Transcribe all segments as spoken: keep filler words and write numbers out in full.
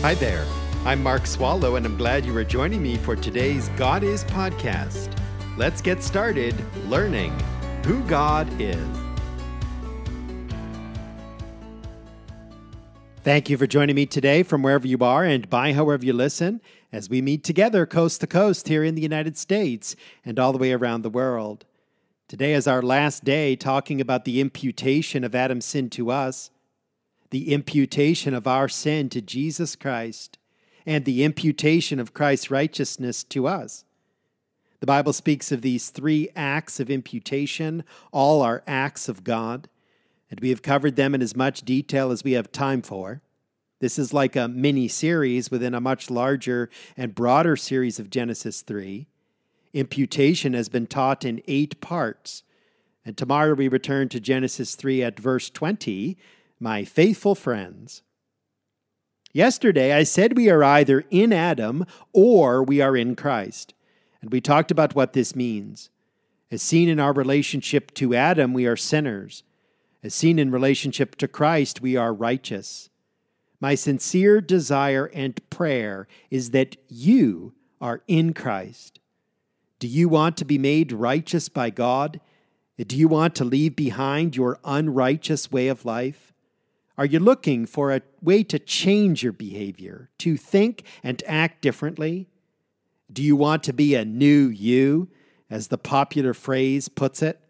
Hi there. I'm Mark Swallow, and I'm glad you are joining me for today's God Is podcast. Let's get started learning who God is. Thank you for joining me today from wherever you are and by however you listen as we meet together coast to coast here in the United States and all the way around the world. Today is our last day talking about the imputation of Adam's sin to us, the imputation of our sin to Jesus Christ, and the imputation of Christ's righteousness to us. The Bible speaks of these three acts of imputation. All are acts of God, and we have covered them in as much detail as we have time for. This is like a mini-series within a much larger and broader series of Genesis three. Imputation has been taught in eight parts, and tomorrow we return to Genesis three at verse twenty, my faithful friends. Yesterday I said we are either in Adam or we are in Christ, and we talked about what this means. As seen in our relationship to Adam, we are sinners. As seen in relationship to Christ, we are righteous. My sincere desire and prayer is that you are in Christ. Do you want to be made righteous by God? Do you want to leave behind your unrighteous way of life? Are you looking for a way to change your behavior, to think and act differently? Do you want to be a new you, as the popular phrase puts it?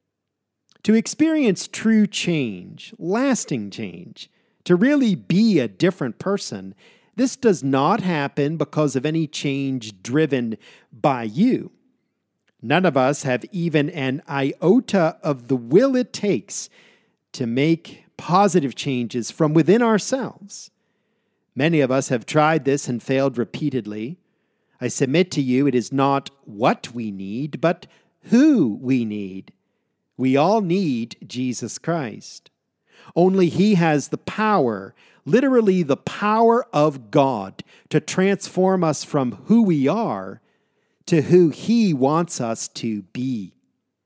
To experience true change, lasting change, to really be a different person, this does not happen because of any change driven by you. None of us have even an iota of the will it takes to make positive changes from within ourselves. Many of us have tried this and failed repeatedly. I submit to you, it is not what we need, but who we need. We all need Jesus Christ. Only He has the power, literally the power of God, to transform us from who we are to who He wants us to be.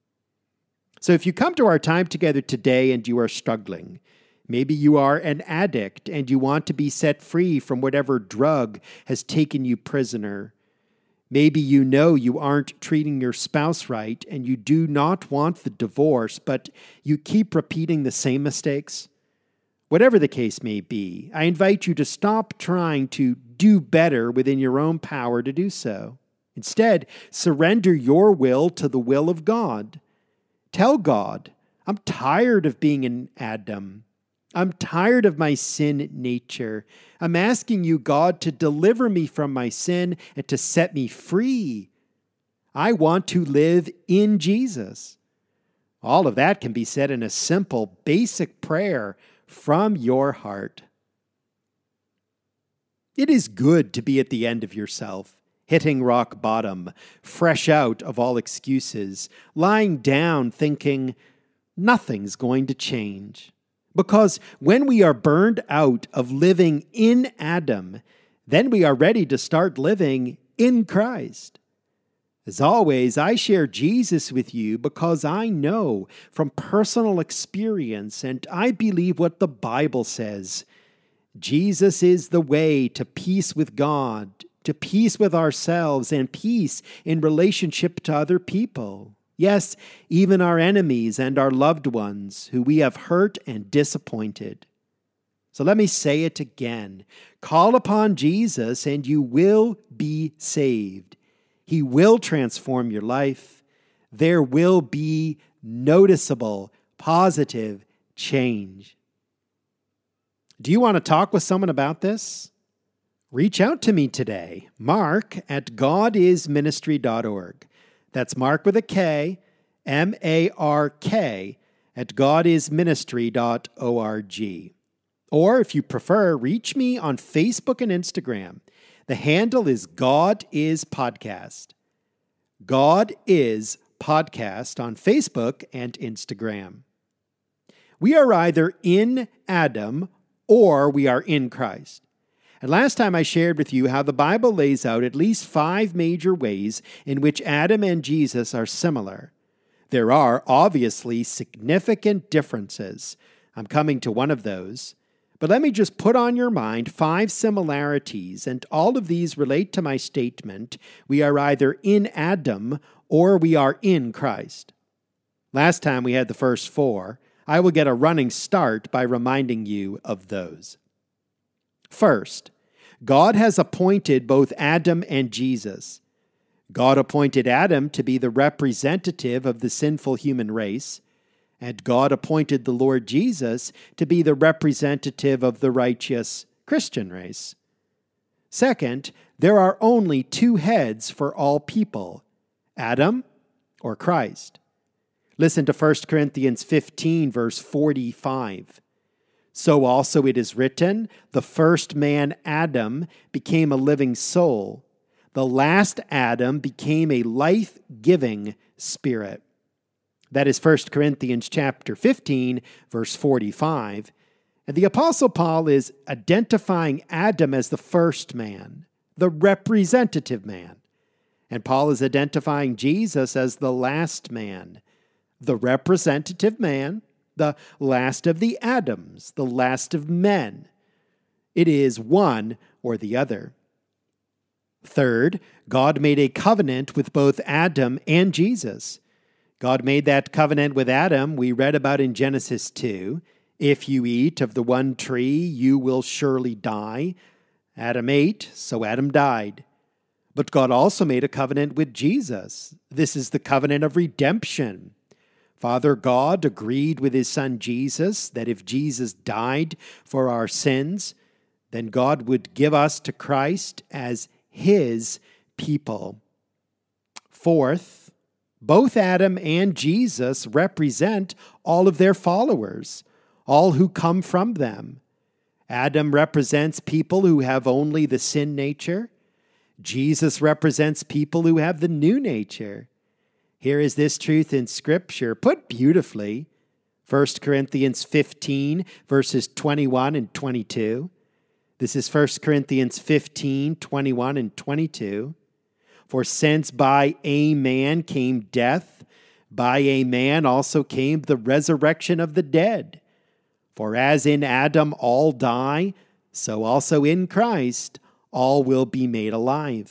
So if you come to our time together today and you are struggling, maybe you are an addict and you want to be set free from whatever drug has taken you prisoner. Maybe you know you aren't treating your spouse right and you do not want the divorce, but you keep repeating the same mistakes. Whatever the case may be, I invite you to stop trying to do better within your own power to do so. Instead, surrender your will to the will of God. Tell God, I'm tired of being an Adam. I'm tired of my sin nature. I'm asking you, God, to deliver me from my sin and to set me free. I want to live in Jesus. All of that can be said in a simple, basic prayer from your heart. It is good to be at the end of yourself, hitting rock bottom, fresh out of all excuses, lying down thinking nothing's going to change. Because when we are burned out of living in Adam, then we are ready to start living in Christ. As always, I share Jesus with you because I know from personal experience, and I believe what the Bible says. Jesus is the way to peace with God, to peace with ourselves, and peace in relationship to other people. Yes, even our enemies and our loved ones who we have hurt and disappointed. So let me say it again. Call upon Jesus and you will be saved. He will transform your life. There will be noticeable, positive change. Do you want to talk with someone about this? Reach out to me today, Mark at god is ministry dot org. That's Mark with a K, M A R K, at god is ministry dot org. Or if you prefer, reach me on Facebook and Instagram. The handle is God Is Podcast. God Is Podcast on Facebook and Instagram. We are either in Adam or we are in Christ. And last time I shared with you how the Bible lays out at least five major ways in which Adam and Jesus are similar. There are obviously significant differences. I'm coming to one of those. But let me just put on your mind five similarities, and all of these relate to my statement: we are either in Adam or we are in Christ. Last time we had the first four. I will get a running start by reminding you of those. First, God has appointed both Adam and Jesus. God appointed Adam to be the representative of the sinful human race, and God appointed the Lord Jesus to be the representative of the righteous Christian race. Second, there are only two heads for all people, Adam or Christ. Listen to First Corinthians fifteen, verse forty-five. So also it is written, the first man, Adam, became a living soul. The last Adam became a life-giving spirit. That is First Corinthians chapter fifteen, verse forty-five. And the Apostle Paul is identifying Adam as the first man, the representative man. And Paul is identifying Jesus as the last man, the representative man, the last of the Adams, the last of men. It is one or the other. Third, God made a covenant with both Adam and Jesus. God made that covenant with Adam we read about in Genesis two. If you eat of the one tree, you will surely die. Adam ate, so Adam died. But God also made a covenant with Jesus. This is the covenant of redemption. Father God agreed with his son Jesus that if Jesus died for our sins, then God would give us to Christ as his people. Fourth, both Adam and Jesus represent all of their followers, all who come from them. Adam represents people who have only the sin nature. Jesus represents people who have the new nature. Here is this truth in Scripture, put beautifully. First Corinthians fifteen, verses twenty-one and twenty-two. This is First Corinthians fifteen, twenty-one and twenty-two. For since by a man came death, by a man also came the resurrection of the dead. For as in Adam all die, so also in Christ all will be made alive.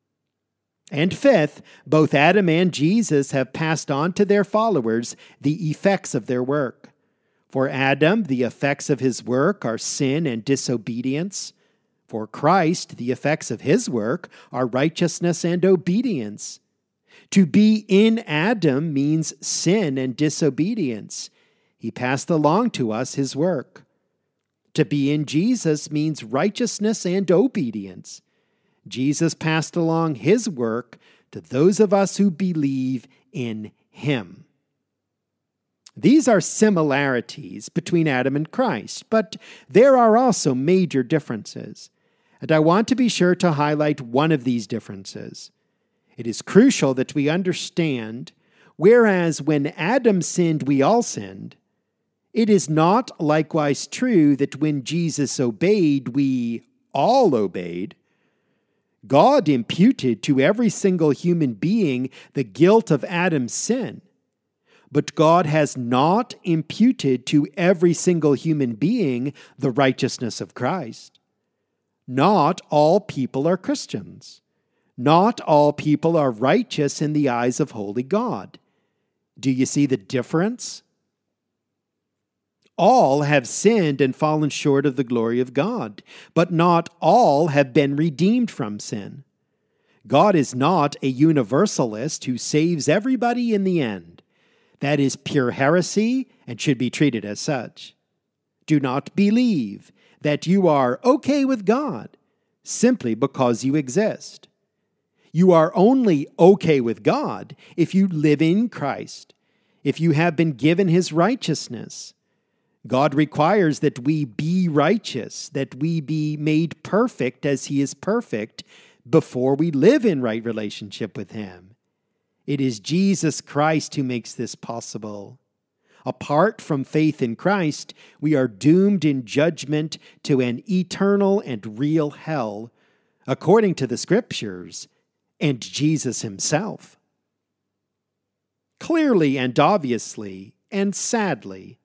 And fifth, both Adam and Jesus have passed on to their followers the effects of their work. For Adam, the effects of his work are sin and disobedience. For Christ, the effects of his work are righteousness and obedience. To be in Adam means sin and disobedience. He passed along to us his work. To be in Jesus means righteousness and obedience. Jesus passed along his work to those of us who believe in him. These are similarities between Adam and Christ, but there are also major differences. And I want to be sure to highlight one of these differences. It is crucial that we understand, whereas when Adam sinned, we all sinned, it is not likewise true that when Jesus obeyed, we all obeyed. God imputed to every single human being the guilt of Adam's sin, but God has not imputed to every single human being the righteousness of Christ. Not all people are Christians. Not all people are righteous in the eyes of holy God. Do you see the difference? All have sinned and fallen short of the glory of God, but not all have been redeemed from sin. God is not a universalist who saves everybody in the end. That is pure heresy and should be treated as such. Do not believe that you are okay with God simply because you exist. You are only okay with God if you live in Christ, if you have been given his righteousness. God requires that we be righteous, that we be made perfect as he is perfect before we live in right relationship with him. It is Jesus Christ who makes this possible. Apart from faith in Christ, we are doomed in judgment to an eternal and real hell, according to the Scriptures and Jesus himself. Clearly and obviously and sadly,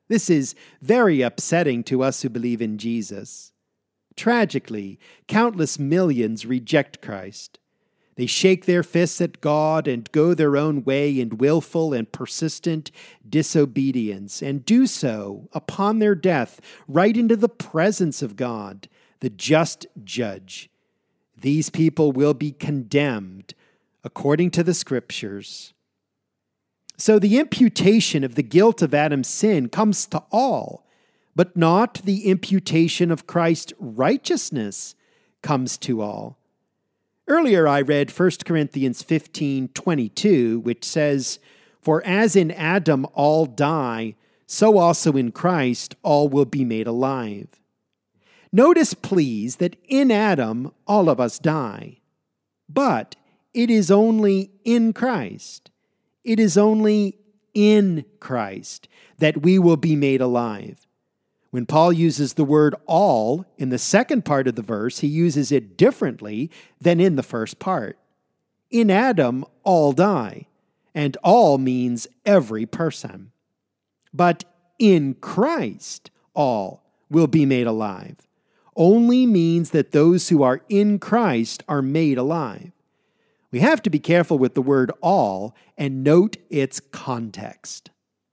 This is very upsetting to us who believe in Jesus. Tragically, countless millions reject Christ. They shake their fists at God and go their own way in willful and persistent disobedience, and do so upon their death right into the presence of God, the just judge. These people will be condemned according to the Scriptures. So the imputation of the guilt of Adam's sin comes to all, but not the imputation of Christ's righteousness comes to all. Earlier I read First Corinthians fifteen twenty-two, which says, "For as in Adam all die, so also in Christ all will be made alive." Notice, please, that in Adam all of us die, but it is only in Christ. It is only in Christ that we will be made alive. When Paul uses the word all in the second part of the verse, he uses it differently than in the first part. In Adam, all die, and all means every person. But in Christ, all will be made alive. Only means that those who are in Christ are made alive. We have to be careful with the word all and note its context.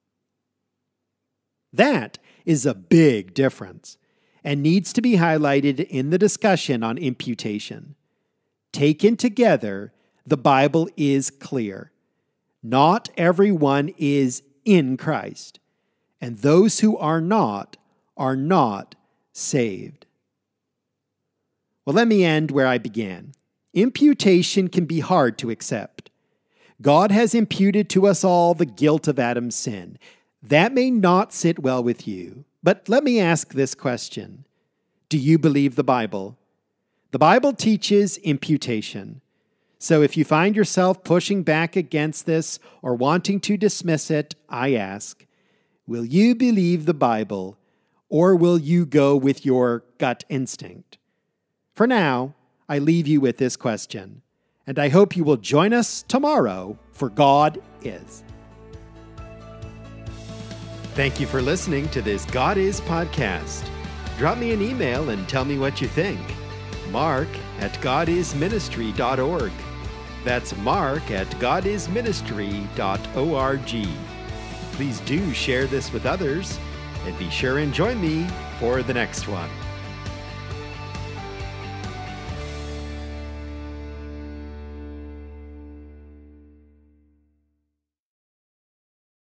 That is a big difference and needs to be highlighted in the discussion on imputation. Taken together, the Bible is clear. Not everyone is in Christ, and those who are not are not saved. Well, let me end where I began. Imputation can be hard to accept. God has imputed to us all the guilt of Adam's sin. That may not sit well with you, but let me ask this question. Do you believe the Bible? The Bible teaches imputation. So if you find yourself pushing back against this or wanting to dismiss it, I ask, will you believe the Bible, or will you go with your gut instinct? For now, I leave you with this question, and I hope you will join us tomorrow for God Is. Thank you for listening to this God Is podcast. Drop me an email and tell me what you think. Mark at god is ministry dot org. That's Mark at god is ministry dot org. Please do share this with others, and be sure and join me for the next one.